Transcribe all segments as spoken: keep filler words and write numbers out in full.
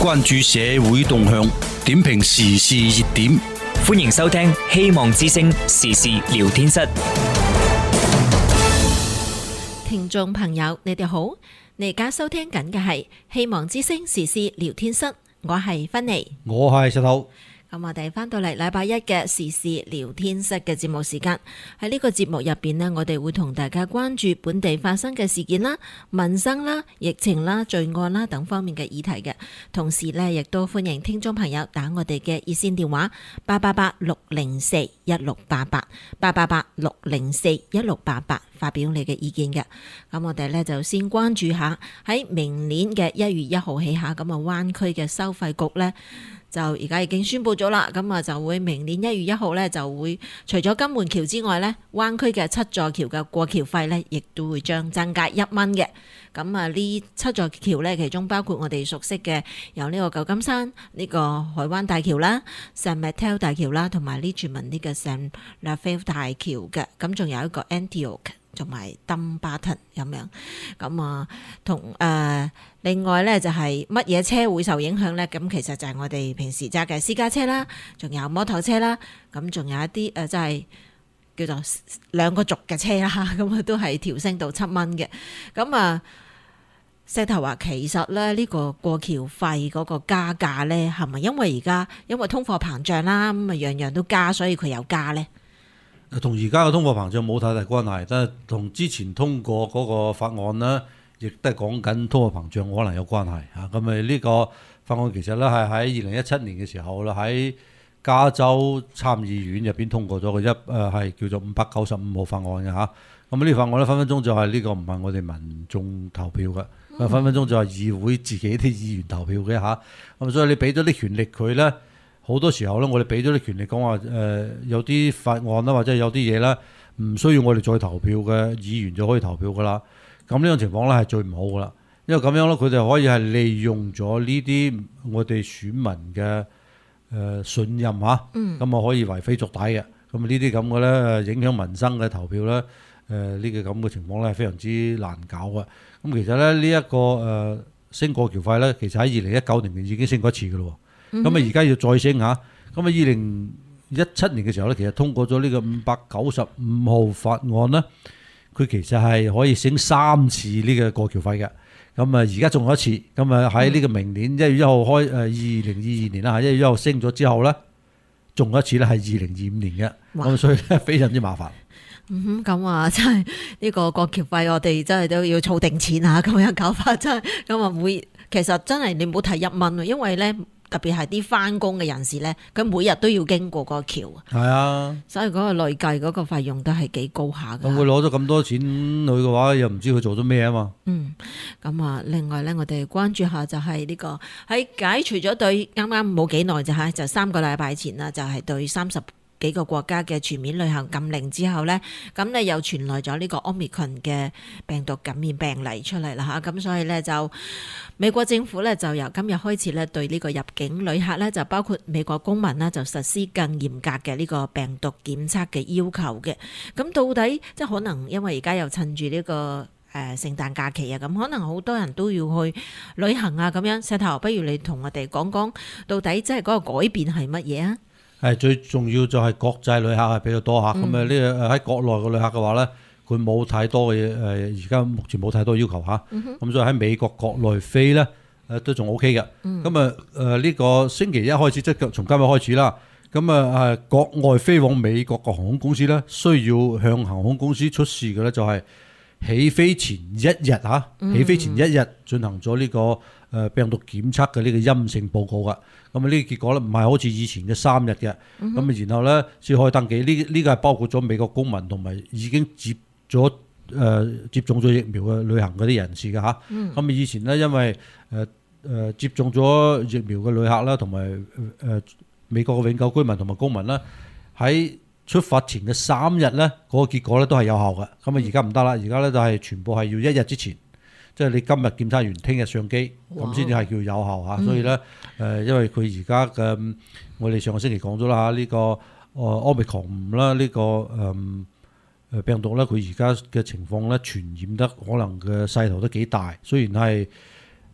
關注社會動向，點評時事熱點。 歡迎收聽希望之聲時事聊天室。 聽眾朋友，你哋好，你而家收聽緊嘅係希望之聲時事聊天室，我係芬妮， 我係石頭。 咁我哋翻到嚟禮拜一嘅時事聊天室嘅節目時間，喺呢個節目入邊呢，我哋會同大家關注本地發生嘅事件啦、民生啦、疫情啦、罪案啦等方面嘅議題嘅。同時呢，亦都歡迎聽眾朋友打我哋嘅熱線電話八八八六零四一六八八八八八六零四一六八八，發表你嘅意見嘅。咁我哋呢，就先關注下喺明年嘅一月一號起下，咁啊灣區嘅收費局呢，就而家已經宣布咗啦，咁啊就會明年一月一號咧就會除咗金門橋之外咧，灣區嘅七座橋嘅過橋費咧，亦都會將增加一蚊嘅。咁啊呢七座橋咧，其中包括我哋熟悉嘅有呢個舊金山呢、呢個海灣大橋啦、Saint Martin 大橋啦，同埋呢全民呢個 Saint Raphael 大橋嘅。咁仲有一個 Antioch 同埋 Dumbarton 咁樣，咁啊同誒、呃、另外咧就係乜嘢車會受影響咧？咁其實就係我哋平時揸嘅私家車啦，仲有摩托車啦，咁仲有一啲誒即係叫做兩個軸嘅車啦，咁啊都係調升到七蚊嘅。咁啊石頭話其實咧呢個過橋費嗰個加價咧，係咪因為而家因為通貨膨脹啦，咁啊樣樣都加，所以佢有加咧？ 同而家嘅通貨膨脹冇太大關係，但係同之前通過嗰個法案呢，亦都係講緊通貨膨脹可能有關係嚇。咁咪呢個法案其實咧係喺二零一七年嘅時候啦，喺加州參議院入邊通過咗個一誒係叫做五百九十五號法案嘅嚇。咁呢個法案咧分分鐘就係呢個唔係我哋民眾投票嘅，嗯、分分鐘就係議會自己啲議員投票嘅嚇。咁所以你俾咗啲權力佢咧。好多時候咧，我哋俾咗啲權力講話誒，有啲法案啦，或者有啲嘢咧，唔需要我哋再投票嘅議員就可以投票噶啦。咁呢種情況咧係最唔好噶啦，因為咁樣咧，佢哋可以係利用咗呢啲我哋選民嘅誒、呃、信任嚇，咁啊、嗯、可以為非作歹嘅。咁呢啲咁嘅咧影響民生嘅投票咧，誒、呃、呢、這個咁嘅情況咧係非常之難搞嘅。咁其實咧呢一、這個誒、呃、升過橋費咧，其實喺二零一九年已經升過一次嘅咯。咁啊，而家要再升嚇，咁啊，二零一七年嘅時候咧，其實通過咗呢個五百九十五號法案咧，佢其實係可以升三次呢個過橋費嘅。咁啊，而家仲有一次，咁啊喺呢個明年一月一號開誒二零二二年啦嚇，一月一號升咗之後咧，仲有一次咧係二零二五年嘅，咁哇所以咧非常之麻煩。 嗯哼，咁啊，真係呢個過橋費，我哋真係都要儲定錢啊，咁樣搞法真係，咁啊每其實真係你唔好睇一蚊啊，因為咧。特別係啲返工嘅人士咧，佢每日都要經過個橋， 係啊， 所以嗰個累計嗰個費用都係幾高下嘅。 咁佢攞咗咁多錢去嘅話，又唔知佢做咗咩啊嘛。 嗯，咁啊，另外咧，我哋關注下就係呢、這個喺解除咗對啱啱冇幾耐就嚇，就三個禮拜前啦，就係、是、對三十幾個國家嘅全面旅行禁令之後呢，咁你又傳來咗呢個 Omicron 嘅病毒感染病例出嚟啦嚇，咁所以呢，就美國政府呢，就由今日開始呢，對呢個入境旅客呢，就包括美國公民啦，就實施更嚴格嘅呢個病毒檢測嘅要求嘅。咁到底即係可能因為而家又趁住呢、這個誒、呃、聖誕假期啊，咁可能好多人都要去旅行啊咁樣。石頭，不如你同我哋講講到底即係嗰個改變係乜嘢啊？ 係最重要就係國際旅客係比較多嚇，咁啊呢個喺國內嘅旅客嘅話咧，佢冇太多嘅誒，而家目前冇太多要求嚇，咁、嗯、哼所以喺美國國內飛咧誒都仲 O K 嘅。咁啊誒呢個星期一開始即係從今日開始啦，咁啊誒國外飛往美國嘅航空公司咧，需要向航空公司出示嘅咧就係起飛前一日嚇，起飛前一日進行咗呢個誒病毒檢測嘅呢個陰性報告噶。咁啊呢個結果咧唔係好似以前嘅三日嘅，咁啊、嗯、哼然後咧先可以登記。呢呢個係包括咗美國公民同埋已經接咗誒、呃、接種咗疫苗嘅旅行嗰啲人士嘅嚇。咁、嗯、以前咧因為誒誒、呃、接種咗疫苗嘅旅客啦，同埋誒美國嘅永久居民同埋公民啦，喺出發前嘅三日咧嗰個結果咧都係有效嘅。咁啊而家唔得啦，而家咧就係全部係要一日之前。即係你今日檢測完，聽日上機，咁先至係叫有效嚇。嗯、所以咧，誒、呃，因為佢而家嘅，我哋上個星期講咗啦嚇，呢、這個誒 Omicron 啦，呢個誒誒病毒咧，佢而家嘅情況咧，傳染得可能嘅勢頭都幾大。雖然係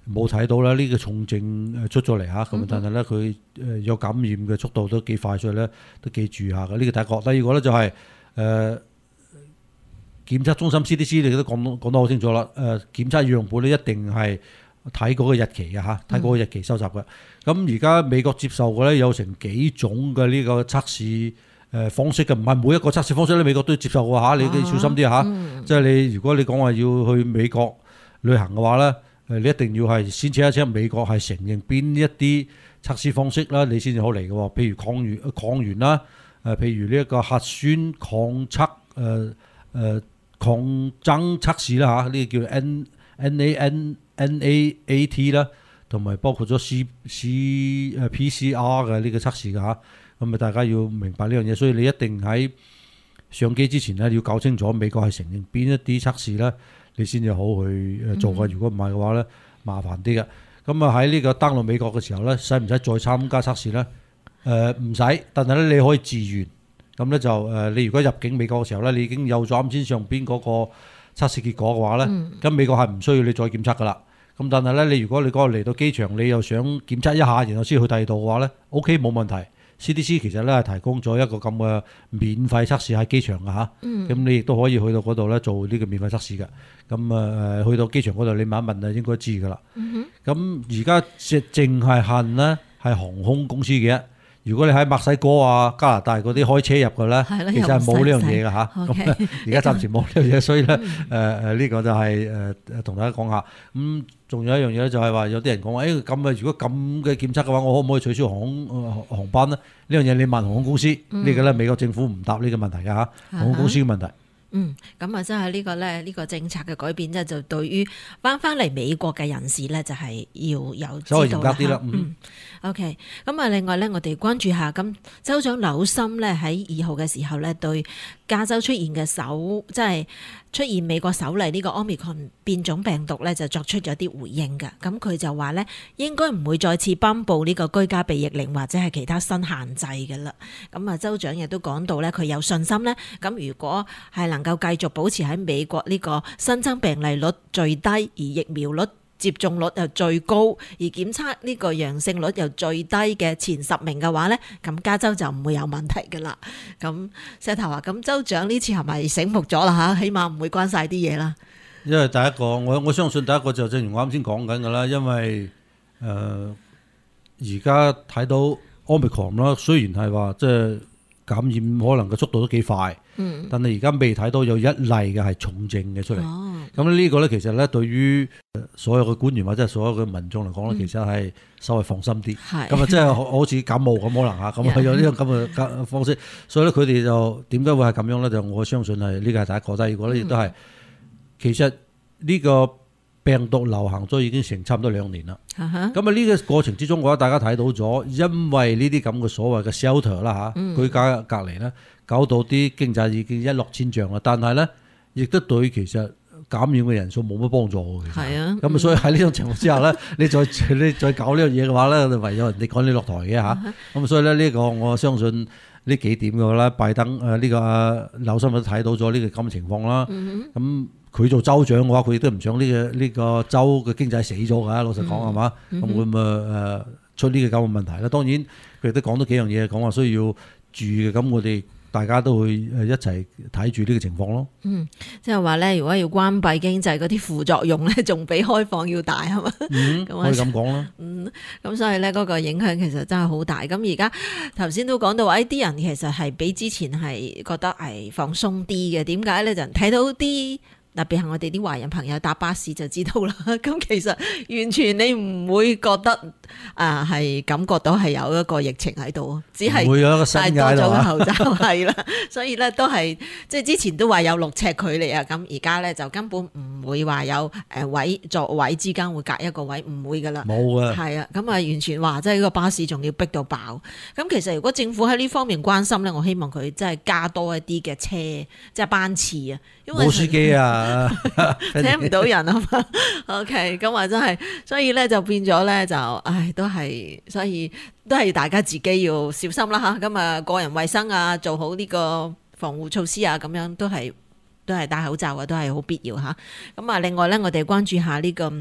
冇睇到啦，呢、這個重症誒出咗嚟嚇，咁、 嗯、 但係咧佢誒有感染嘅速度都幾快，所以咧都記住下嘅。呢、這個第一個，第二個咧就係、是、誒、呃、檢測中心 C D C 你都講講得好清楚啦。誒、呃、檢測樣本咧一定係睇嗰個日期嘅嚇，睇嗰個日期收集嘅。咁而家美國接受嘅咧有成幾種嘅呢個測試誒方式嘅，唔係每一個測試方式咧美國都接受嘅嚇，你都要小心啲嚇。啊嗯、即係你如果你講話要去美國旅行嘅話咧。誒，你一定要係先 check 一 check 美國係承認邊一啲測試方式啦，你先至好嚟嘅喎。譬如抗原、抗原啦，誒，譬如呢一個核酸抗測誒誒抗爭測試啦嚇，呢個叫 N N A N N A A T 啦，同埋包括咗 C C 誒 P C R 嘅呢個測試嘅嚇。咁啊，大家要明白呢樣嘢，所以你一定喺上機之前咧要搞清楚美國係承認邊一啲測試咧。你先至好去誒做嘅，如果唔係嘅話咧，麻煩啲嘅。咁啊喺呢個登陸美國嘅時候咧，使唔使再參加測試咧？誒唔使，但係咧你可以自願。咁咧就誒、呃，你如果入境美國嘅時候咧，你已經有咗啱先上邊嗰個測試結果嘅話咧，咁、嗯、美國係唔需要你再檢測噶啦。咁但係咧，你如果你嗰個嚟到機場，你又想檢測一下，然後先去第二度嘅話咧 ，OK 冇問題。C D C 其實咧係提供咗一個咁嘅免費測試喺機場嘅嚇，咁、嗯、你亦都可以去到嗰度咧做呢個免費測試嘅。咁啊誒去到機場嗰度你問一問啊，應該知㗎啦。咁而家淨淨係限咧係航空公司嘅。如果你喺墨西哥啊、加拿大嗰啲開車入嘅咧，其實係冇呢樣嘢嘅嚇。咁而家暫時冇呢樣嘢，所以咧誒誒呢個就係誒誒同大家講下。咁、嗯、仲有一樣嘢咧，就係話有啲人講話，誒咁啊，如果咁嘅檢測嘅話，我可唔可以取消航空、呃、航班咧？呢樣嘢你問航空公司，嗯、呢個咧美國政府唔答呢個問題嘅嚇，航空公司嘅問題。 嗯，咁啊，真係呢個咧，呢個政策嘅改變咧，就對於翻翻嚟美國嘅人士咧，就係要有知道啦。 所以嚴格啲啦， 嗯。OK，咁啊，另外咧，我哋關注下，咁州長紐森咧喺二號嘅時候咧，對加州出現嘅首即係出現美國首例呢個 Omicron 變種病毒咧，就作出咗啲回應嘅。咁佢就話咧，應該唔會再次頒布呢個居家避疫令或者係其他新限制嘅啦。咁啊，州長亦都講到咧，佢有信心咧。咁如果係能夠繼續保持喺美國呢個新增病例率最低，而疫苗率接種率又最高，而檢測呢個陽性率又最低嘅前十名嘅話呢，咁加州就唔會有問題㗎啦。咁石頭話：咁州長呢次係咪醒目咗啦嚇？起碼唔會關晒啲嘢啦。 因為第一個，我我相信第一個就正如我啱先講緊㗎啦，因為誒而家睇到 Omicron 啦，雖然係話即係感染可能嘅速度都幾快，嗯、但係而家未睇到有一例嘅係重症嘅出嚟。咁呢、哦、呢個咧，其實咧對於所有嘅官員或者係所有嘅民眾嚟講咧，嗯、其實係稍微放心啲。咁啊，即係好似感冒咁可能嚇，咁啊有呢個咁嘅方式，所以咧佢哋就點解會係咁樣咧？就我相信係呢個係第一個。第二個咧亦都係其實呢個病毒流行咗已經成差唔多兩年啦。咁啊呢個過程之中嘅話，大家睇到咗，因為呢啲咁嘅所謂嘅 shelter 啦嚇，居家隔離咧，搞到啲經濟已經一落千丈啦。但係咧，亦都對其實感染嘅人數冇乜幫助嘅。係啊，咁啊，所以喺呢種情況之下咧，你再你再搞呢樣嘢嘅話咧，就唯有人哋趕你落台嘅嚇。咁所以咧，呢個我相信呢幾點嘅話咧，拜登誒呢個啊紐森都睇到咗呢個咁嘅情況啦。咁佢做州長嘅話，佢亦都唔想呢個呢個州嘅經濟死咗㗎。老實講係嘛，咁會唔會誒出呢個咁嘅問題咧？當然佢亦都講咗幾樣嘢，講話需要注意嘅。咁我哋大家都會誒一齊睇住呢個情況咯。嗯， 即係話咧，如果要關閉經濟嗰啲副作用咧，仲比開放要大係嘛？ 嗯，可以咁講啦。 嗯，咁所以咧嗰個影響其實真係好大。咁而家頭先都講到話，啲人其實係比之前係覺得係放鬆啲嘅。點解咧？就睇到啲。特別係我哋啲華人朋友搭巴士就知道啦。咁其實完全你唔會覺得啊係感覺到係有一個疫情喺度，只係戴多咗個口罩係啦。所以咧都係即係之前都話有六尺距離啊，咁而家咧就根本唔會話有誒位座位之間會隔一個位，唔會噶啦。冇啊，係啊，咁啊完全話即係呢個巴士仲要逼到爆。咁其實如果政府喺呢方面關心咧，我希望佢真係加多一啲嘅車，即係班次啊，因為冇司機啊。請唔到人啊嘛，OK，咁話真係，所以咧就變咗咧就，唉，都係，所以都係大家自己要小心啦吓，咁啊個人衛生啊，做好呢個防護措施啊，咁樣都係都係戴口罩啊，都係好必要吓。咁啊，另外咧，我哋關注下呢個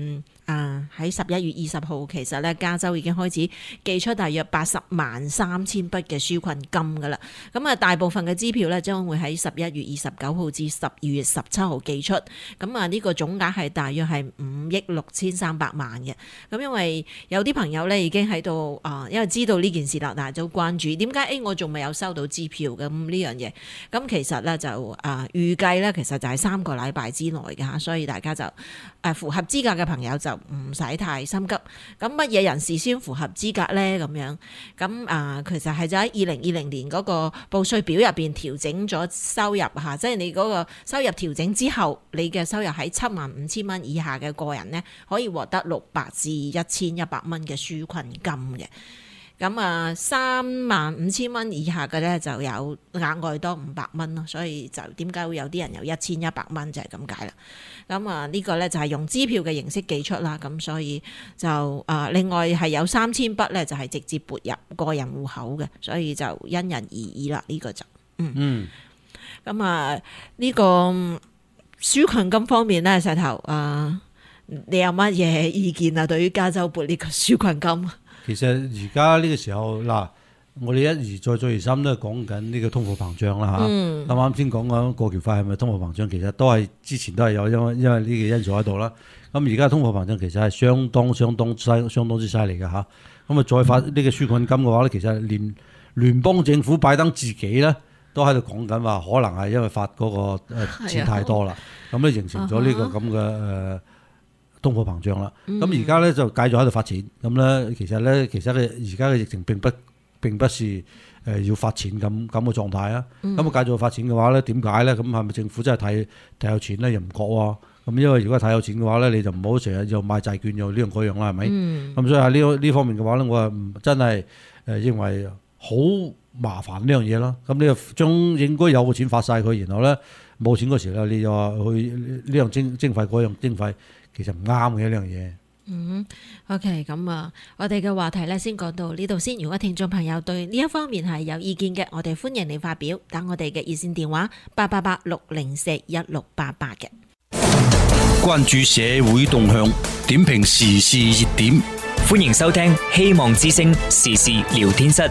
啊喺十一月二十號，其實咧加州已經開始寄出大約八十萬三千筆嘅紓困金噶啦。咁啊，大部分嘅支票咧將會喺十一月二十九號至十二月十七號寄出。咁啊，呢個總額係大約係五億六千三百萬嘅。咁因為有啲朋友咧已經喺度啊，因為知道呢件事啦，但係都關注點解誒我仲未有收到支票嘅咁呢樣嘢。咁其實咧就啊預計咧其實就係三個禮拜之內嘅嚇，所以大家就誒符合資格嘅朋友就唔使太心急。咁乜嘢人士先符合資格咧？咁樣咁啊，其實係就喺二零二零年嗰個報稅表入邊調整咗收入嚇，即係你嗰個收入調整之後，你嘅收入喺七萬五千蚊以下嘅個人咧，可以獲得六百至一千一百蚊嘅紓困金嘅。咁啊，三萬五千蚊以下嘅咧就有額外多五百蚊咯，所以就點解會有啲人有一千一百蚊就係咁解啦。咁啊，呢個咧就係用支票嘅形式寄出啦，咁所以就啊，另外係有三千筆咧就係直接撥入個人戶口嘅，所以就因人而異啦。呢個就嗯嗯，咁啊呢個紓困金方面咧，石頭啊，你有乜嘢意見啊？對於加州撥呢個紓困金？ 其實而家呢個時候嗱，我哋一而再再而三都係講緊呢個通貨膨脹啦嚇。啱啱先講緊過橋費係咪通貨膨脹？其實都係之前都係有因為因為呢個因素喺度啦。咁而家通貨膨脹其實係相當相當犀相當之犀利嘅嚇。咁啊再發呢個紓困金嘅話咧，其實連聯邦政府拜登自己咧都喺度講緊話，可能係因為發嗰個誒錢太多啦，咁咧形成咗呢個咁嘅誒通貨膨脹啦，咁而家咧就繼續喺度發錢，咁咧其實咧其實咧而家嘅疫情並不並不是誒要發錢咁咁嘅狀態啊，咁啊繼續發錢嘅話咧點解咧？咁係咪政府真係睇睇有錢咧？又唔覺喎，咁因為如果睇有錢嘅話咧，你就唔好成日又買債券又呢樣嗰樣啦，係咪？咁、嗯、所以喺呢呢方面嘅話咧，我係唔真係誒認為好麻煩呢樣嘢咯。咁你又將應該有嘅錢發晒佢，然後咧冇錢嗰時咧，你又話去呢樣徵徵費嗰樣徵費。其實唔啱嘅呢樣嘢。 嗯 ，OK， 咁啊，我哋嘅話題咧先講到呢度先。如果聽眾朋友對呢一方面係有意見嘅，我哋歡迎你發表，打我哋嘅熱線電話八八八六零四一六八八嘅。 關注社會動向，點評時事熱點， 歡迎收聽希望之聲時事聊天室。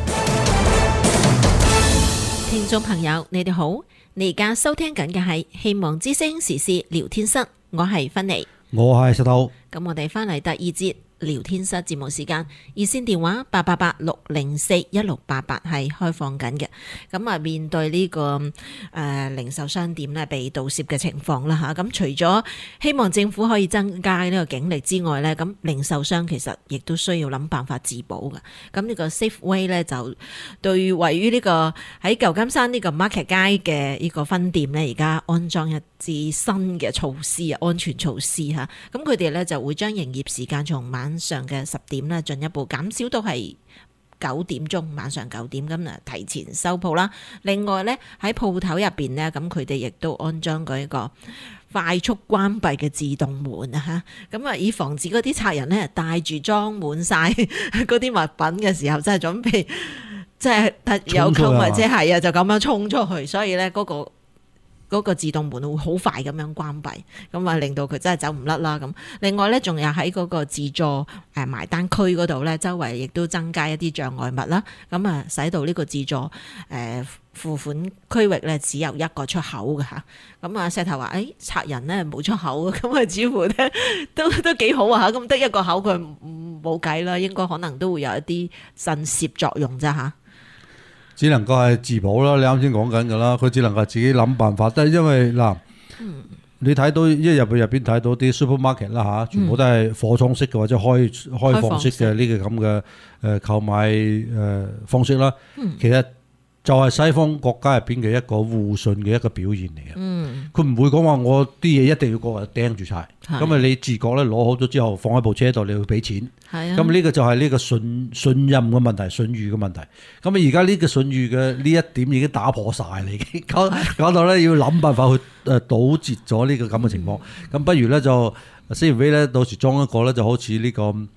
聽眾朋友，你哋好，你而家收聽緊嘅係希望之聲時事聊天室，我係芬妮。 我係石頭， 咁我哋翻嚟第二節聊天室節目時間，熱線電話八八八六零四一六八八係開放緊嘅。咁啊，面對呢、這個誒、呃、零售商店咧被盜竊嘅情況啦吓，咁除咗希望政府可以增加呢個警力之外咧，咁零售商其實亦都需要諗辦法自保嘅。咁呢個 Safeway 咧就對位於呢、這個喺舊金山呢個 Market 街嘅呢個分店咧，而家安裝一支新嘅措施啊，安全措施吓。咁佢哋咧就會將營業時間從晚上嘅十點咧進一步減少到係九點鐘，晚上九點咁啊，提前收鋪啦。另外咧喺鋪頭入邊咧，咁佢哋亦都安裝嗰一個快速關閉嘅自動門啊嚇，咁啊以防止嗰啲賊人咧帶住裝滿晒嗰啲物品嘅時候，真係準備即係有購物車係啊，就咁樣衝出去，所以咧、那、嗰個。嗰個自動門會好快咁樣關閉，咁啊令到佢真係走唔甩啦咁。另外咧，仲有喺嗰個自助誒埋單區嗰度咧，周圍亦都增加一啲障礙物啦，咁啊使到呢個自助誒付款區域咧只有一個出口嘅嚇。咁啊石頭話誒賊人咧冇出口，咁啊似乎咧都都幾好啊嚇。咁得一個口佢冇計啦，應該可能都會有一啲震懾作用咋嚇。 只能夠係自保啦，你啱先講緊㗎啦，佢只能夠自己諗辦法。但係因為嗱，嗯、你睇到一入去入邊睇到啲 supermarket 啦嚇，全部都係貨倉式嘅或者開開放式嘅呢個咁嘅誒購買誒方式啦。嗯、其實就係西方國家入邊嘅一個互信嘅一個表現嚟嘅。佢唔、嗯、會講話我啲嘢一定要個人釘住晒。咁啊你自覺咧攞好咗之後放喺部車度，你要俾錢。咁呢、啊、個就係呢個信信任嘅問題，信譽嘅問題。咁啊而家呢個信譽嘅呢一點已經打破晒啦，已經搞搞到咧要諗辦法去誒堵截咗呢個咁嘅情況。咁、嗯、不如咧就 Safeway 咧到時裝一個咧就好似呢、這個誒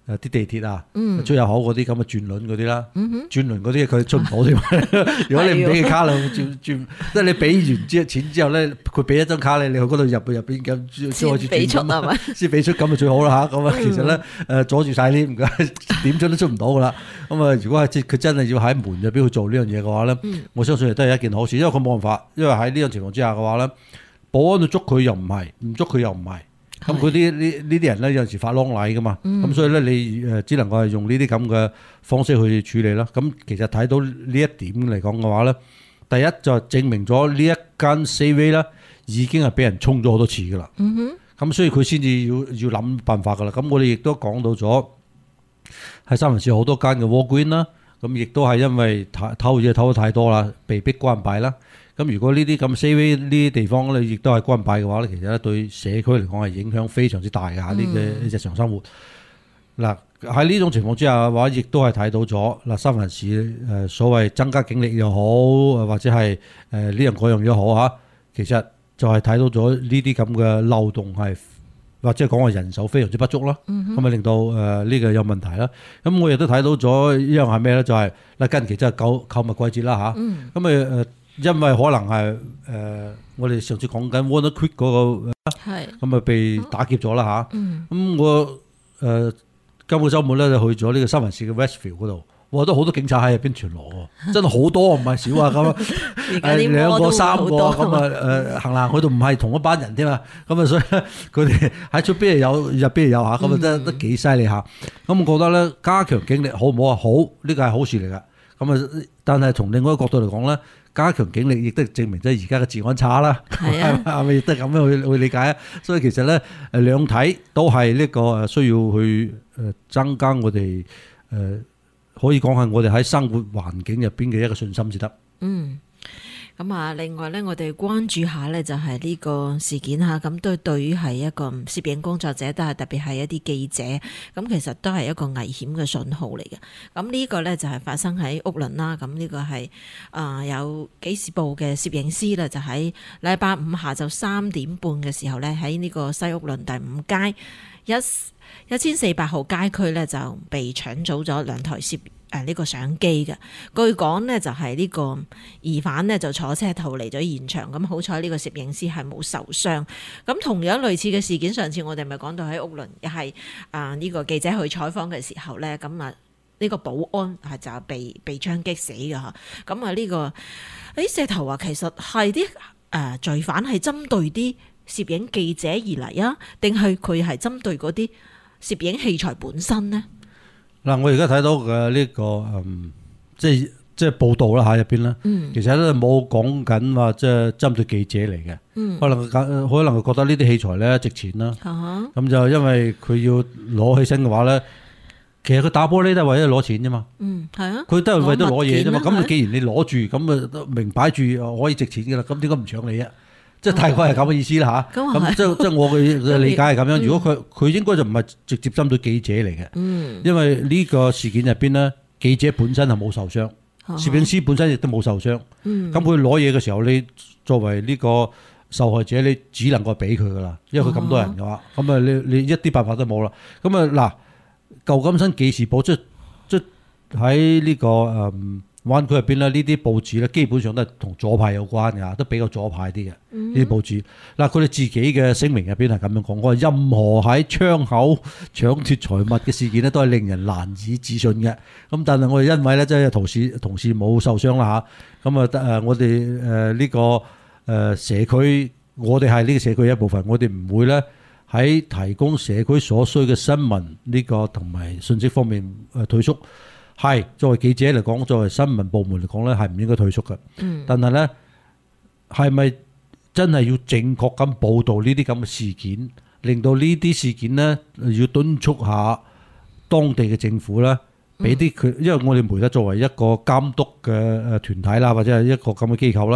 誒啲地鐵啊， 嗯出入口嗰啲咁嘅轉輪嗰啲啦， 嗯哼轉輪嗰啲佢出唔到添。如果你唔俾佢卡啦，轉轉，即係你俾完之錢之後咧，佢俾一張卡你，你去嗰度入去入邊咁先開始俾出係咪？ 先俾出咁就最好啦嚇。咁啊，其實咧誒阻住晒啲唔該，點出都出唔到噶啦。咁啊，如果係佢真係要喺門入邊去做呢樣嘢嘅話咧， 嗯我相信亦都係一件好事，因為佢冇辦法，因為喺呢種情況之下嘅話咧，保安去捉佢又唔係，唔捉佢又唔係。咁佢啲呢呢啲人咧有陣時發啷禮噶嘛，咁、嗯、所以咧你誒只能夠係用呢啲咁嘅方式去處理啦。咁其實睇到呢一點嚟講嘅話咧，第一就證明咗呢一間 C V 咧已經係俾人衝咗好多次噶啦。咁、嗯、哼所以佢先至要要諗辦法噶啦。咁我哋亦都講到咗喺三藩市好多間嘅 Walgreens 啦，咁亦都係因為偷嘢偷得太多啦，被逼關閉啦。咁如果呢啲咁 C V 呢啲地方咧，亦都係關閉嘅話咧，其實咧對社區嚟講係影響非常之大嘅嚇，呢嘅日常生活。嗱喺呢種情況之下嘅話，亦都係睇到咗嗱三藩市誒所謂增加警力又好，或者係誒呢樣嗰樣又好嚇，其實就係睇到咗呢啲咁嘅漏洞係，或者講話人手非常之不足啦，咁啊、嗯、哼令到誒呢個有問題啦。咁我亦都睇到咗一樣係咩咧？就係嗱近期真係購購物季節啦嚇，咁誒誒。因為可能係誒、呃，我哋上次講緊 Walnut Creek 嗰、那個，咁啊是被打劫咗啦嚇。咁、嗯嗯、我誒、呃、今個週末咧就去咗呢個三藩市嘅 Westfield 嗰度，哇都好多警察喺入邊巡邏喎，真係好多唔係少啊咁。誒兩個三個咁啊誒行行去到唔係同一班人添嘛，咁啊所以佢哋喺出邊有入邊有嚇，咁啊真係都幾犀利嚇。咁我覺得咧加強警力好唔好啊？好，呢個係好事嚟㗎。咁啊，但係從另外一個角度嚟講咧。加強警力亦都證明咗而家嘅治安差啦，係咪亦都係咁樣去去理解啊？所以其實咧誒兩睇都係呢個誒需要去誒增加我哋誒可以講係我哋喺生活環境入邊嘅一個信心先得。嗯。 咁啊，另外咧，我哋關注下咧，就係呢個事件嚇，咁都對於係一個攝影工作者，都係特別係一啲記者，咁其實都係一個危險嘅信號嚟嘅。咁呢個咧就係發生喺屋崙啦。咁呢個係啊有紀事報嘅攝影師啦，就喺禮拜五下晝三點半嘅時候咧，喺呢個西屋崙第五街一一千四百號街區咧，就被搶走咗兩台攝誒呢個相機嘅。據講呢，就係呢個疑犯呢，就坐車逃離咗現場，咁好彩呢個攝影師係冇受傷。咁同樣類似嘅事件，上次我哋咪講到喺屋崙，又係啊呢個記者去採訪嘅時候呢，咁啊呢個保安係就被被槍擊死嘅嚇。咁啊呢個誒石頭話其實係啲誒罪犯係針對啲攝影記者而嚟啊，定係佢係針對嗰啲攝影器材本身呢？ 嗱，我而家睇到嘅呢個嗯，即係即係報道啦嚇入邊啦，嗯、其實都冇講緊話即係針對記者嚟嘅，嗯、可能可能覺得呢啲器材咧值錢啦，咁、啊、就因為佢要攞起身嘅話咧，其實佢打玻璃都係為咗攞錢啫嘛，嗯，係啊，佢都係為咗攞嘢啫嘛。咁既然你攞住，咁啊明擺住可以值錢嘅啦，咁點解唔搶你啊？即係大概係咁嘅意思啦嚇，咁即係即係我嘅理解係咁樣。如果佢佢應該就唔係直接針對記者嚟嘅，嗯、因為呢個事件入邊咧，記者本身係冇受傷，嗯、攝影師本身亦都冇受傷。咁佢攞嘢嘅時候，你作為呢個受害者，你只能夠俾佢噶啦，因為佢咁多人嘅話，咁啊、嗯、你你一啲辦法都冇啦。咁啊嗱，舊金山記事報即即喺呢個誒。嗯灣區入邊咧，呢啲報紙咧基本上都係同左派有關嘅，都比較左派啲嘅呢啲報紙。嗱，佢哋自己嘅聲明入邊係咁樣講，我話任何喺窗口搶奪財物嘅事件咧，都係令人難以置信嘅。咁但係我哋因為咧，即係同事同事冇受傷啦嚇，咁啊誒，我哋誒呢個誒社區，我哋係呢個社區嘅一部分，我哋唔會咧喺提供社區所需嘅新聞呢個同埋信息方面誒退縮。係作為記者嚟講，作為新聞部門嚟講咧，係唔應該退縮嘅。嗯、但係咧，係咪真係要正確咁報導呢啲咁嘅事件，令到呢啲事件咧要敦促下當地嘅政府咧，俾啲佢，因為我哋媒體作為一個監督嘅誒團體啦，或者係一個咁嘅機構啦，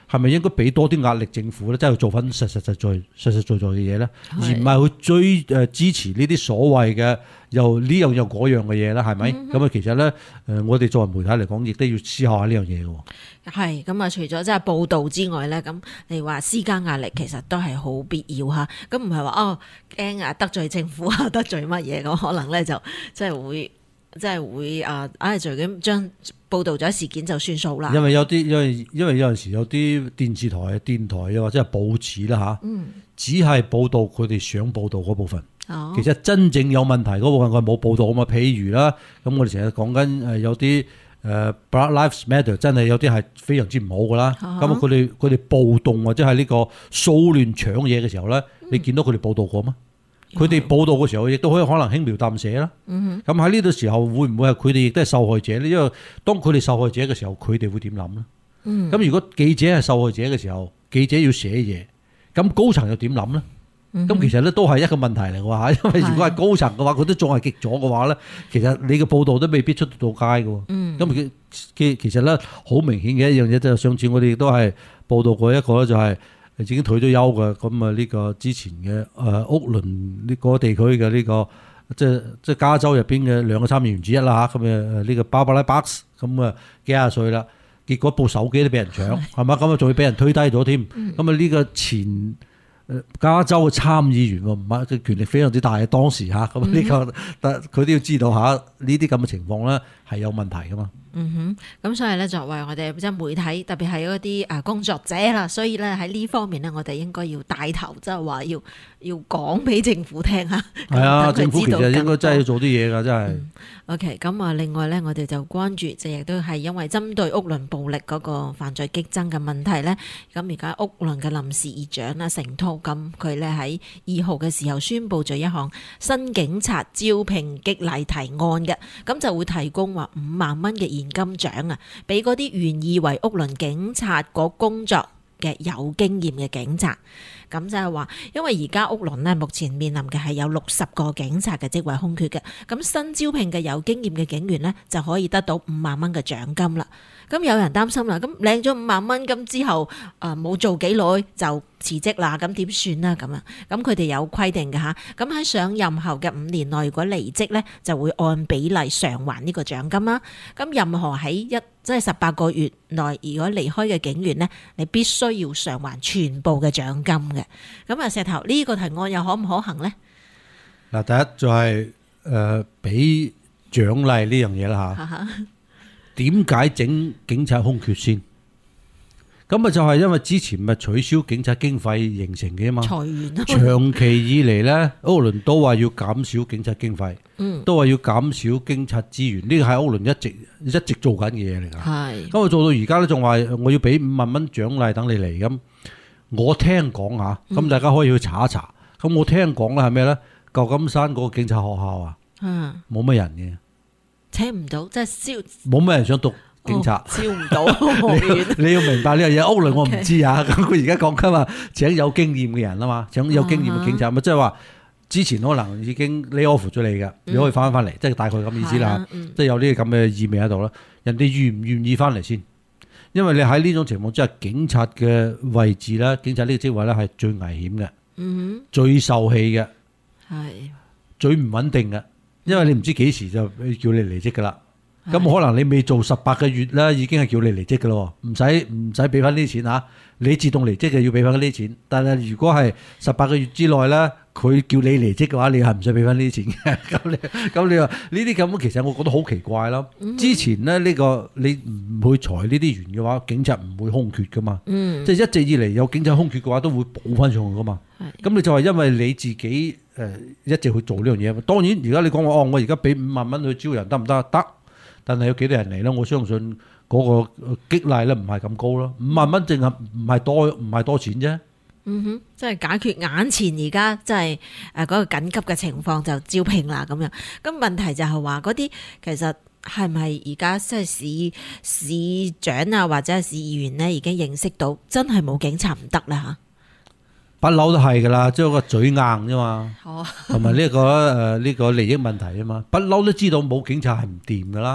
係咪應該俾多啲壓力政府咧，即係做翻實實實在實實在在嘅嘢咧，而唔係去追誒支持呢啲所謂嘅又呢樣又嗰樣嘅嘢咧？係咪？咁啊，其實咧誒，我哋作為媒體嚟講，亦都要思考下呢樣嘢嘅。 係咁啊，除咗即係報導之外咧，咁你話施加壓力其實都係好必要嚇。咁唔係話哦驚啊得罪政府啊得罪乜嘢咁，可能咧就即係會即係會啊唉隨咁將報導咗事件就算數啦。 因為有啲因為因為有陣時有啲電視台、電台又或者係報紙啦嚇，嗯、只係報導佢哋想報導嗰部分。哦、其實真正有問題嗰部分佢冇報導啊嘛。譬如啦，咁我哋成日講緊誒有啲。誒 Black Lives Matter 真係有啲係非常之唔好噶啦，咁啊佢哋佢哋暴動或者係呢個騷亂搶嘢嘅時候咧，嗯、你見到佢哋報導過嗎？佢哋、嗯、報導嘅時候亦都可以可能輕描淡寫啦。咁喺呢度時候會唔會係佢哋亦都係受害者咧？因為當佢哋受害者嘅時候，佢哋會點諗咧？咁、嗯、如果記者係受害者嘅時候，記者要寫嘢，咁高層又點諗咧？咁、嗯、其實咧都係一個問題嚟嘅喎，因為如果係高層嘅話，佢都仲係極左嘅話咧，其實你嘅報導都未必出到街嘅喎。咁佢其其實咧好明顯嘅一樣嘢，就係上次我哋亦都係報導過一個咧，就係已經退咗休嘅，咁啊呢個之前嘅誒屋崙呢個地區嘅呢個即係即係加州入邊嘅兩個參議員之一啦嚇，咁啊呢個芭芭拉巴克斯咁啊幾廿歲啦，結果部手機都俾人搶係嘛，咁啊仲要俾人推低咗添，咁啊呢個前加州嘅參議員喎，唔係佢權力非常之大嘅當時嚇，咁呢個但佢都要知道嚇呢啲咁嘅情況咧係有問題噶嘛。 嗯哼，咁所以咧作為我哋即係媒體，特別係嗰啲誒工作者啦，所以咧喺呢方面咧，我哋應該要帶頭，即係話要要講俾政府聽嚇。係啊， 政府其實應該真係要做啲嘢㗎，真係。 嗯、OK，咁啊，另外咧，我哋就關注，就亦都係因為針對屋崙暴力嗰個犯罪激增嘅問題咧，咁而家屋崙嘅臨時議長啦，成濤咁佢咧喺二號嘅時候宣布咗一項新警察招聘激勵提案嘅，咁就會提供話五萬蚊嘅現金獎啊，俾嗰啲願意為屋崙警察局工作嘅有經驗嘅警察。咁就係話，因為而家屋崙咧目前面臨嘅係有六十個警察嘅職位空缺嘅，咁新招聘嘅有經驗嘅警員咧就可以得到五萬蚊嘅獎金啦。咁有人擔心啦，咁領咗五萬蚊，咁之後誒冇做幾耐就辭職啦，咁點算啦？咁啊，咁佢哋有規定嘅吓，咁喺上任後嘅五年內，如果離職咧，就會按比例償還呢個獎金啦。咁任何喺一即係十八個月內如果離開嘅警員咧，你必須要償還全部嘅獎金嘅。咁啊，石頭呢個提案又可唔可行咧？ 嗱，第一就係誒俾獎勵呢樣嘢啦吓。點解整警察空缺先？咁啊就係因為之前咪取消警察經費形成嘅嘛。裁員啊！長期以嚟咧，屋崙都話要減少警察經費，嗯、都話要減少警察資源。呢個係屋崙一直一直做緊嘅嘢嚟㗎。係。咁啊做到而家咧，仲話我要俾五萬蚊獎勵等你嚟咁。我聽講嚇，咁大家可以去查一查。咁、嗯、我聽講咧係咩咧？舊金山嗰個警察學校啊，冇乜、嗯、人嘅。 請唔到，即係招冇咩人想讀警察， 招唔到。 你, 你要明白呢樣嘢，屋崙我唔知啊。咁佢而家講緊話請有經驗嘅人啊嘛，請有經驗嘅警察，咪即係話之前可能已經 lay off 咗你嘅，嗯、你可以翻翻嚟，即係大概咁意思啦。嗯、即係有呢個咁嘅意味喺度啦。人哋願唔願意翻嚟先？因為你喺呢種情況之下，警察嘅位置咧，警察呢個職位咧係最危險嘅，嗯、最受氣嘅，係最唔穩定嘅。因為你唔知幾時就叫你離職噶啦，咁的可能你未做十八個月啦，已經係叫你離職噶咯，唔使唔使俾翻呢啲錢嚇，你自動離職就要俾翻呢啲錢。但係如果係十八個月之內咧，佢叫你離職嘅話，你係唔使俾翻呢啲錢嘅。咁你咁你話呢啲咁，其實我覺得好奇怪咯。嗯、之前咧呢、呢個你唔會裁呢啲員嘅話，警察唔會空缺噶嘛。嗯、即係一直以嚟有警察空缺嘅話，都會補翻上去噶嘛。咁的你就係因為你自己。誒一直去做呢樣嘢，當然而家你講話哦，我而家俾五萬蚊去招人得唔得？得，但係有幾多人嚟咧？我相信嗰個激勵咧唔係咁高咯。五萬蚊淨係唔係多唔係多錢啫。 嗯哼，即係解決眼前而家即係誒嗰個緊急嘅情況就招聘啦咁樣。咁問題就係話嗰啲其實係咪而家即係市市長啊或者係市議員咧已經認識到真係冇警察唔得啦嚇？ 不嬲都係噶啦，即係個嘴硬啫嘛，同埋呢個誒呢個利益問題啊嘛，不嬲都知道冇警察係唔掂噶啦。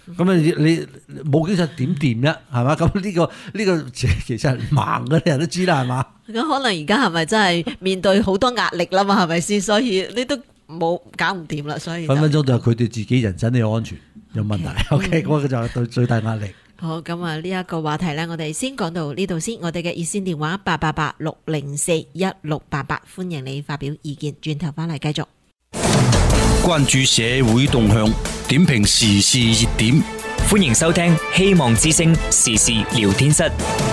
咁啊你冇警察點掂啫，係嘛？咁呢個呢個其實盲嘅人都知啦，係嘛？ 咁可能而家係咪真係面對好多壓力啦嘛？係咪先？所以你都冇搞唔掂啦，所以分分鐘就係佢哋自己人身嘅安全有問題。OK，嗰個就係對最大壓力。 好，咁啊呢一個話題呢，我哋先講到呢度先。我哋嘅熱線電話八八八六零四一六八八，歡迎你發表意見。轉頭翻嚟繼續關注社會動向，點評時事熱點。 歡迎收聽希望之聲時事聊天室。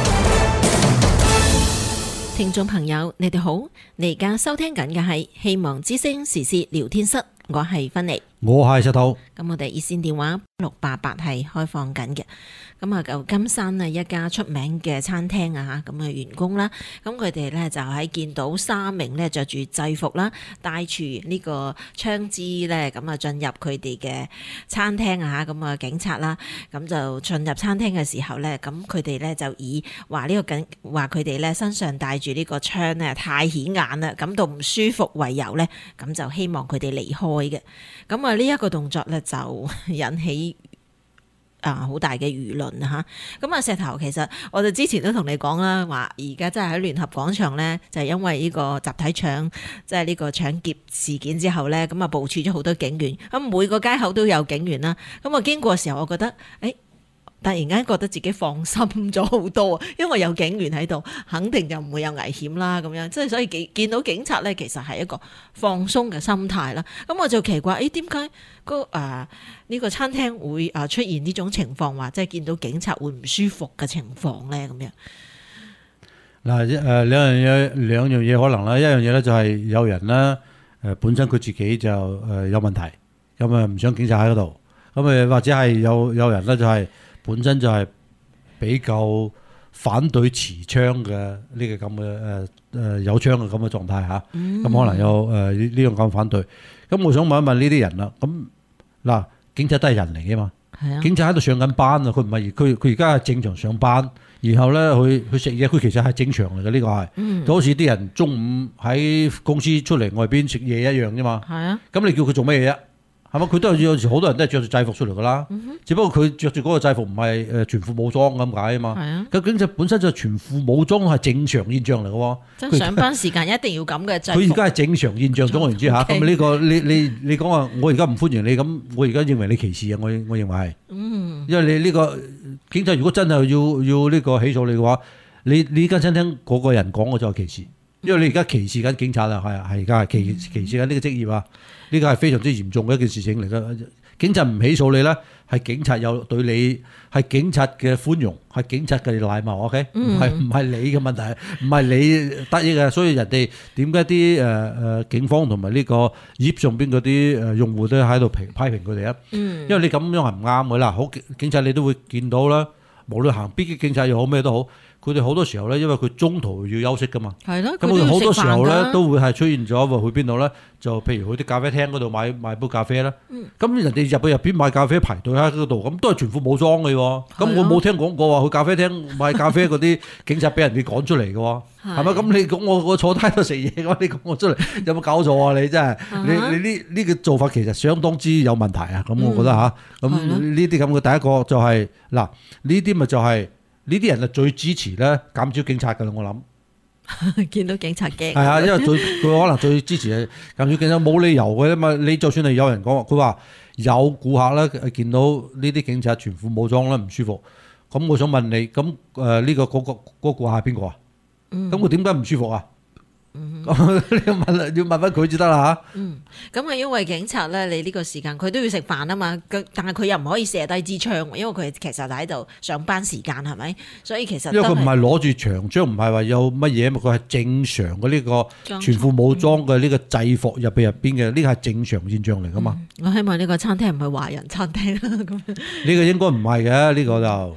聽眾朋友，你哋好，你而家收聽緊嘅係希望之聲時事聊天室，我係芬妮， 我係石頭。 咁我哋熱線電話六八八係開放緊嘅。咁啊，舊金山啊一家出名嘅餐廳啊嚇，咁啊員工啦，咁佢哋咧就喺見到三名咧着住制服啦，帶住呢個槍支咧，咁啊進入佢哋嘅餐廳啊嚇，咁啊警察啦，咁就進入餐廳嘅時候咧，咁佢哋咧就以話呢個警話佢哋咧身上帶住呢個槍咧太顯眼啦，感到唔舒服為由咧，咁就希望佢哋離開嘅。咁啊呢一個動作咧就引起啊好大嘅輿論啊嚇！咁啊石頭，其實我哋之前都同你講啦，話而家真係喺聯合廣場咧，就係因為呢個集體搶，即係呢個搶劫事件之後咧，咁啊部署咗好多警員，咁每個街口都有警員啦。咁啊經過嘅時候，我覺得誒，突然間覺得自己放心咗好多啊，因為有警員喺度，肯定就唔會有危險啦。咁樣即係所以見見到警察咧，其實係一個放鬆嘅心態啦。咁我就奇怪，誒點解個誒呢個餐廳會誒出現呢種情況，話即係見到警察會唔舒服嘅情況咧？咁樣嗱誒兩樣嘢兩樣嘢可能啦，一樣嘢咧就係有人咧誒本身佢自己就誒有問題，咁啊唔想警察喺嗰度，咁誒或者係有有人咧就係本身就係比較反對持槍嘅呢個咁嘅誒誒有槍嘅咁嘅狀態嚇，咁、嗯、可能有誒呢呢樣咁反對。咁我想問一問呢啲人啦，咁嗱警察都係人嚟嘅嘛， 係啊， 警察喺度上緊班啊，佢唔係佢佢而家係正常上班，然後咧佢佢食嘢，佢其實係正常嚟嘅呢個係，嗯、就好似啲人中午喺公司出嚟外邊食嘢一樣啫嘛，係啊，咁你叫佢做咩嘢啫？係嘛？佢都有有時好多人都係着住制服出嚟噶啦，嗯、只不過佢着住嗰個制服唔係誒全副武裝咁解啊嘛。係啊，咁警察本身就全副武裝係正常現象嚟嘅喎。即係上班時間一定要咁嘅制服。佢而家係正常現象，總而言之嚇。咁呢、呢個你你你講話，我而家唔歡迎你，咁我而家認為你歧視啊！我我認為係。嗯。因為你呢、呢個警察如果真係要要呢個起訴你嘅話，你你呢間餐廳嗰個人講嘅就係歧視，因為你而家歧視緊警察啊，係啊係而家係歧歧視緊呢個職業啊。呢個係非常之嚴重嘅一件事情嚟㗎。警察唔起訴你咧，係警察有對你係警察嘅寬容，係警察嘅禮貌。OK，唔係唔係你嘅問題，唔係你得益嘅。所以人哋點解啲誒誒警方同埋呢個業上邊嗰啲誒用戶都喺度評批評佢哋啊？因為你咁樣係唔啱嘅啦。好警察你都會見到啦，無論行邊啲警察又好咩都好。佢哋好多時候咧，因為佢中途要休息噶嘛，係咯。咁佢好多時候咧都會係出現咗，去邊度咧？就譬如去啲咖啡廳嗰度買買杯咖啡啦。咁、嗯、人哋入去入邊買咖啡排隊喺嗰度，咁都係全副武裝嘅喎。咁我冇聽講過話去咖啡廳買咖啡嗰啲警察俾人哋趕出嚟嘅喎，係咪？咁你講我我坐低度食嘢嘅話，你講我出嚟有冇搞錯啊？你真係你你呢呢個做法其實相當之有問題啊！咁我覺得吓，咁呢啲咁嘅第一個就係、是、嗱，呢啲咪就係、是。呢啲人就最支持咧減少警察㗎啦，我諗見到警察驚係啊，因為最佢可能最支持係減少警察，冇理由嘅嘛。你就算係有人講話，佢話有顧客咧見到呢啲警察全副武裝咧唔舒服，咁我想問你，咁誒呢個嗰個嗰個顧客係邊個啊？咁佢點解唔舒服啊？嗯，你要問要問翻佢至得啦嚇。 嗯，咁啊，因為警察咧，你呢個時間佢都要食飯啊嘛，但係佢又唔可以射低支槍，因為佢其實喺度上班時間係咪？所以其實因為佢唔係攞住長槍，唔係話有乜嘢，佢係正常嘅呢個全副武裝嘅呢個制服入邊入邊嘅，呢個係正常現象嚟噶嘛、嗯。 我希望呢個餐廳唔係華人餐廳啦。咁呢個應該唔係嘅，呢、呢個就。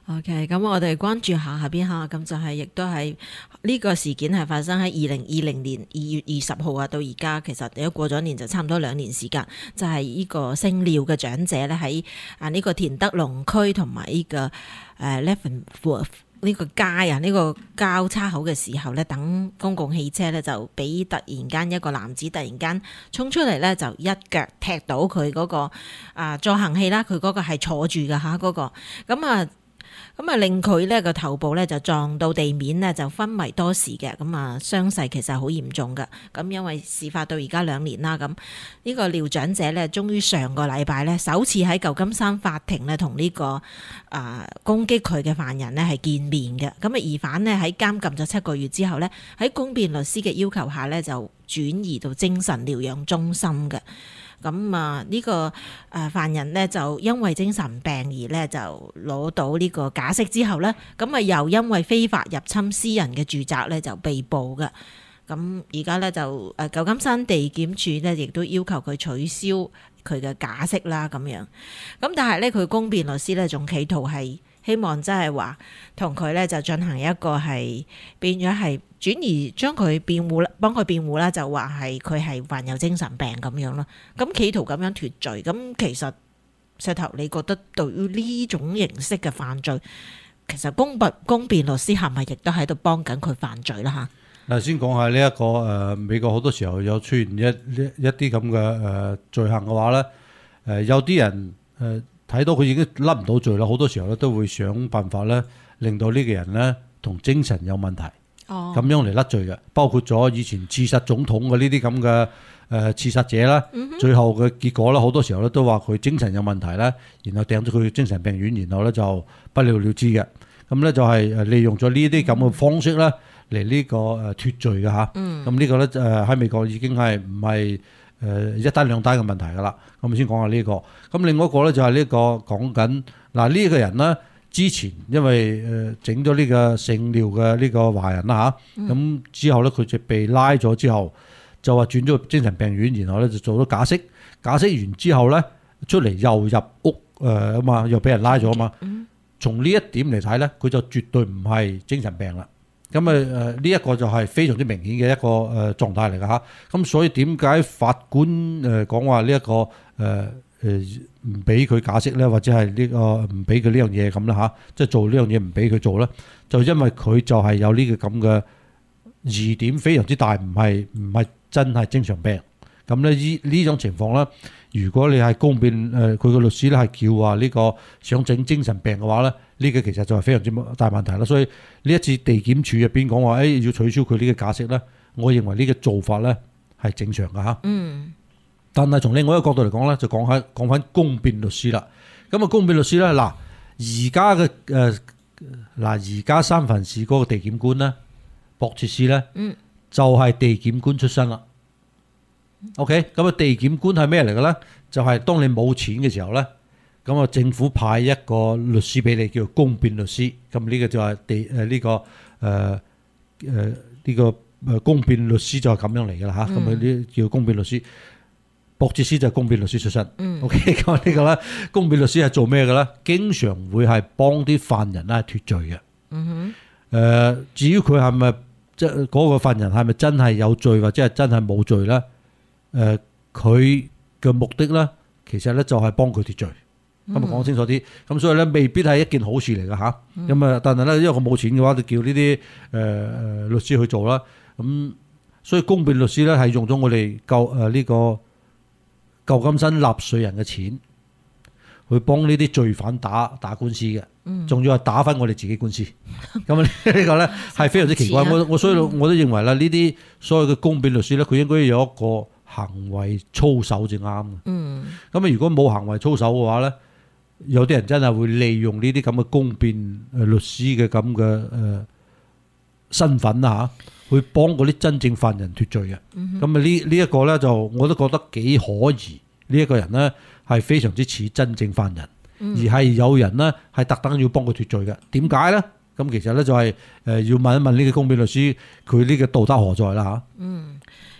OK，咁我哋關注下下邊下，咁就係亦都係呢個事件係發生喺二零二零年二月二十號啊，到而家其實都過咗年，就差唔多兩年時間，就係、是、呢個姓廖嘅長者咧喺啊呢個田德龍區同埋呢個誒 Leavenworth 呢個街啊，呢、這個交叉口嘅時候咧，等公共汽車咧就俾突然間一個男子突然間衝出嚟咧，就一腳踢到佢嗰、那個啊助行器啦，佢嗰個係坐住嘅嚇嗰個，咁啊。咁啊，令佢呢個頭部咧就撞到地面咧，就昏迷多時嘅。咁啊，傷勢其實好嚴重嘅。咁因為事發到而家兩年啦，咁呢個廖長者咧，終於上個禮拜咧，首次喺舊金山法庭咧，同呢個啊、呃、攻擊佢嘅犯人咧係見面嘅。咁啊，疑犯呢喺監禁咗七個月之後咧，喺公辯律師嘅要求下咧，就轉移到精神療養中心嘅。咁啊，呢個誒犯人呢，就因為精神病而咧就攞到呢個假釋之後咧，咁啊又因為非法入侵私人嘅住宅咧就被捕嘅。咁而家咧就誒舊金山地檢署咧亦都要求佢取消佢嘅假釋啦，咁樣。咁但係咧佢公辯律師咧仲企圖係希望即係話同佢咧就進行一個係變咗係轉移，將佢辯護啦，幫佢辯護啦，就話係佢係患有精神病咁樣咯。咁企圖咁樣脫罪。咁其實石頭，你覺得對於呢種形式嘅犯罪，其實公辯公辯律師係咪亦都喺度幫緊佢犯罪啦？嚇， 嗱，先講下呢一個誒、呃、美國好多時候有出現一一啲咁嘅誒罪行嘅話咧，誒、呃、有啲人誒睇、呃、到佢已經甩唔到罪啦，好多時候咧都會想辦法咧，令到呢個人咧同精神有問題。哦，咁樣嚟甩罪嘅，包括咗以前刺殺總統嘅呢啲咁嘅誒刺殺者啦，嗯、最後嘅結果咧，好多時候咧都話佢精神有問題咧，然後掟咗佢去精神病院，然後咧就不了了之嘅。咁咧就係誒利用咗呢啲咁嘅方式咧嚟呢個誒脫罪嘅嚇。嗯，咁呢個咧誒喺美國已經係唔係誒一單兩單嘅問題噶啦。咁先講下呢個。咁另外一個咧就係呢個講緊嗱呢個人咧。之前因為誒整咗呢個姓廖嘅呢個華人啦嚇，咁、嗯、之後咧佢就被拉咗之後，就話轉咗去精神病院，然後咧就做咗假釋，假釋完之後咧出嚟又入屋誒啊嘛，又俾人拉咗啊嘛。從呢一點嚟睇咧，佢就絕對唔係精神病啦。咁啊誒呢一個就係非常之明顯嘅一個誒狀態嚟㗎嚇。咁所以點解法官誒講話呢一個誒？呃誒唔俾佢假釋咧，或者係呢個唔俾佢呢樣嘢咁啦嚇，即係做呢樣嘢唔俾佢做咧，就因為佢就係有呢個咁嘅疑點非常之大，唔係唔係真係正常病。咁咧呢呢種情況咧，如果你係公辯誒佢個律師咧係叫話呢個想整精神病嘅話咧，呢個其實就係非常之大問題啦。所以呢一次地檢署入邊講話誒要取消佢呢個假釋咧，我認為呢個做法咧係正常嘅嚇。嗯。但係從另外一個角度嚟講咧，就講下講翻公辯律師啦。咁啊，公辯律師咧，嗱而家嘅誒嗱而家三藩市嗰個地檢官咧，博切斯咧，嗯，就係地檢官出身啦。OK，咁啊，地檢官係咩嚟嘅咧？就係當你冇錢嘅時候咧，咁啊，政府派一個律師俾你，叫做公辯律師。咁呢個就係地誒呢個誒誒呢個誒公辯律師就係咁樣嚟嘅啦嚇。咁啊呢叫公辯律師。博切斯就係公辯律師出身。嗯、OK，咁呢個咧，公辯律師係做咩嘅咧？經常會係幫啲犯人咧脫罪嘅。嗯哼。誒、呃，至於佢係咪即係嗰個犯人係咪真係有罪或者係真係冇罪咧？誒、呃，佢嘅目的咧，其實咧就係幫佢脫罪。咁啊講清楚啲。咁所以咧，未必係一件好事嚟嘅嚇。咁啊，但係咧，因為佢冇錢嘅話，就叫呢啲誒誒律師去做啦。咁所以公辯律師咧係用咗我哋救誒呢個。舊金山納稅人嘅錢去幫呢啲罪犯打打官司嘅，仲要係打翻我哋自己官司。咁啊呢個咧係非常之奇怪。我我所以我都認為咧，呢啲所有嘅公辯律師咧，佢應該有一個行為操守至啱嘅。嗯。咁啊，如果冇行為操守嘅話咧，有啲人真係會利用呢啲咁嘅公辯誒律師嘅咁嘅誒身份啊嚇。去幫嗰啲真正犯人脫罪嘅，咁啊、嗯、哼呢呢一個咧就我都覺得幾可疑。呢、這、一個人咧係非常之似真正犯人，嗯、而係有人咧係特登要幫佢脫罪嘅。點解咧？咁其實咧就係誒要問一問呢個公辯律師佢呢個道德何在啦嚇。嗯，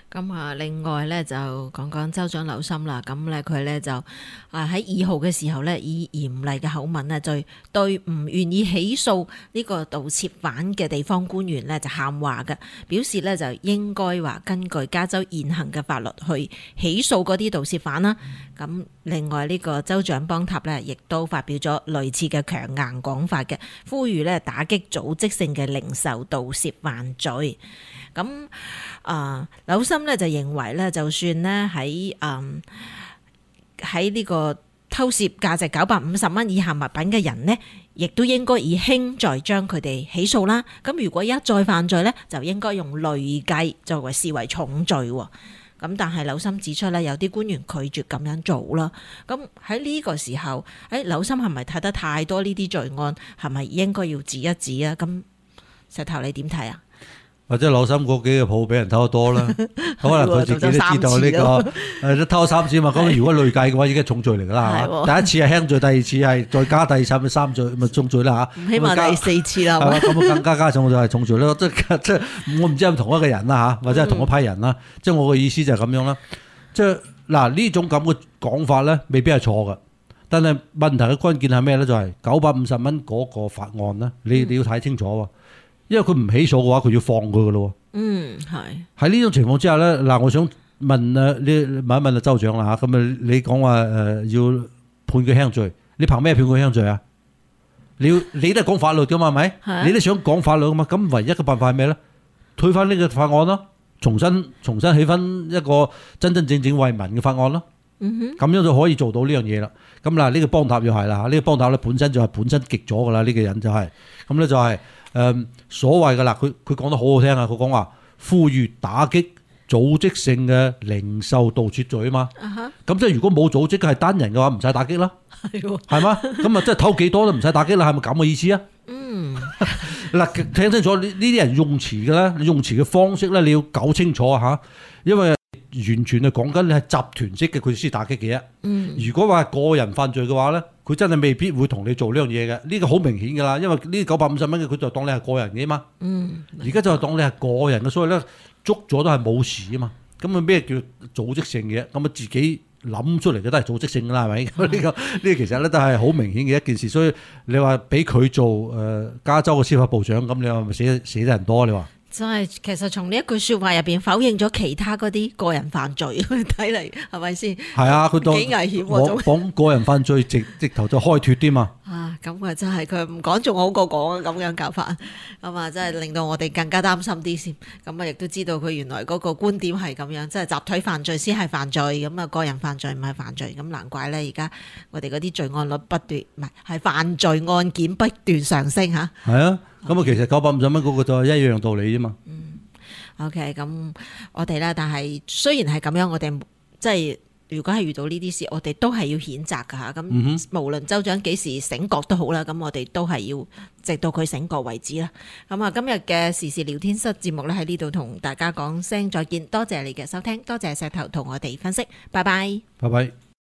咁啊，另外咧就講講州長劉森啦。咁咧佢咧就啊喺二號嘅時候咧，以嚴厲嘅口吻咧，就對唔願意起訴呢個盜竊犯嘅地方官員咧就喊話嘅，表示咧就應該話根據加州現行嘅法律去起訴嗰啲盜竊犯啦。咁另外呢個州長邦塔咧，亦都發表咗類似嘅強硬講法嘅，呼籲咧打擊組織性嘅零售盜竊犯罪。咁啊，劉森咧就認為咧，就算咧喺嗯喺呢個偷竊價值九百五十蚊以下物品嘅人呢，亦都應該以輕罪將佢哋起訴啦。咁如果一再犯罪咧，就應該用累計作為視為重罪。咁但係劉森指出咧，有啲官員拒絕咁樣做啦。咁喺呢個時候，誒劉森係咪睇得太多呢啲罪案？係咪應該要指一指啊？咁石頭你點睇啊？ 或者劉森嗰幾個鋪俾人偷得多啦，可能佢自己都知道呢、這個誒偷三次嘛。咁如果累計嘅話，已經係重罪嚟㗎啦嚇。第一次係輕罪，第二次係再加第三三罪，咪重罪啦嚇。 唔希望第四次啦， 係嘛？咁更加加重就係重罪咯。即即我唔知係咪同一個人啦嚇，或者係同一批人啦。嗯、即我嘅意思就係咁樣啦。即嗱呢種咁嘅講法咧，未必係錯㗎。但係問題嘅關鍵係咩咧？就係九百五十蚊嗰個法案咧，你你要睇清楚喎。因為佢唔起訴嘅話，佢要放佢嘅咯。嗯，係喺呢種情況之下咧，嗱，我想問啊，你問一問啊，州長啦嚇，咁啊，你講話誒要判佢輕罪，你憑咩判佢輕罪啊？你要你都係講法律嘅嘛，係咪？係你都想講法律嘅嘛？咁唯一嘅辦法係咩咧？推翻呢個法案咯，重新重新起翻一個真真正正為民嘅法案咯。嗯哼，咁樣就可以做到呢樣嘢啦。咁嗱，呢個邦塔又係啦嚇，呢個邦塔咧本身就係本身極咗㗎啦，呢個人就係咁咧就係。誒、嗯、所謂嘅啦，佢佢講得好好聽啊！佢講話呼籲打擊組織性嘅零售盜竊罪啊嘛。咁、uh-huh. 即係如果冇組織嘅係單人嘅話，唔使打擊啦。係喎，係嘛？咁啊，即係偷幾多都唔使打擊啦，係咪咁嘅意思啊？嗯。嗱，聽清楚呢啲人用詞嘅咧，用詞嘅方式咧，你要搞清楚啊嚇，因為完全係講緊你係集團式嘅，佢先打擊嘅啫。嗯。如果話個人犯罪嘅話咧，佢真係未必會同你做呢樣嘢嘅，呢個好明顯㗎啦。因為呢九百五十蚊嘅，佢就當你係個人嘅嘛。嗯。而家就係當你係個人嘅，所以咧捉咗都係冇事啊嘛。咁啊咩叫組織性嘅？咁啊自己諗出嚟嘅都係組織性㗎啦，係咪？呢、嗯呢個呢個其實咧都係好明顯嘅一件事。所以你話俾佢做誒加州嘅司法部長，咁你話咪死死得人多？你話？ 真係，其實從呢一句説話入邊否認咗其他嗰啲個人犯罪，睇嚟係咪先？係啊，佢當幾危險喎！ 講講個人犯罪，直直頭就開脫啲嘛。 啊，咁啊真係佢唔講仲好過講啊，咁樣搞法，咁啊真係令到我哋更加擔心啲先。咁啊亦都知道佢原來嗰個觀點係咁樣，即係集體犯罪先係犯罪，咁啊個人犯罪唔係犯罪，咁難怪咧而家我哋嗰啲罪案率不斷，唔係係犯罪案件不斷上升嚇。係啊。咁啊，其實九百五十蚊嗰個就係一樣道理啫嘛。嗯，OK，咁我哋咧，但係雖然係咁樣，我哋即係如果係遇到呢啲事，我哋都係要譴責噶嚇。咁、嗯、無論州長幾時醒覺都好啦，咁我哋都係要直到佢醒覺為止啦。咁啊，今日嘅時事聊天室節目咧喺呢度同大家講聲再見，多謝你嘅收聽，多謝石頭同我哋分析，拜拜， 拜拜。